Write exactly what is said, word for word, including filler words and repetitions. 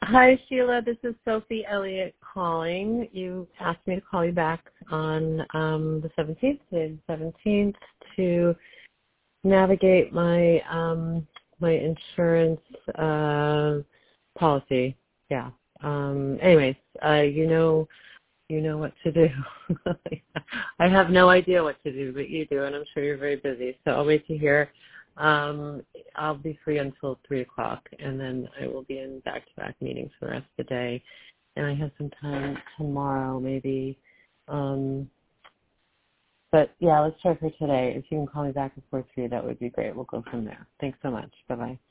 Hi, Sheila. This is Sophie Elliott calling. You asked me to call you back on um, the seventeenth, today the seventeenth, to navigate my um, my insurance uh, policy. Yeah. Um, anyways, uh, you know, you know what to do. I have no idea what to do, but you do, and I'm sure you're very busy. So I'll wait to hear. Um, I'll be free until three o'clock, and then I will be in back-to-back meetings for the rest of the day. And I have some time tomorrow, maybe. Um, but yeah, let's try for today. If you can call me back before three, that would be great. We'll go from there. Thanks so much. Bye bye.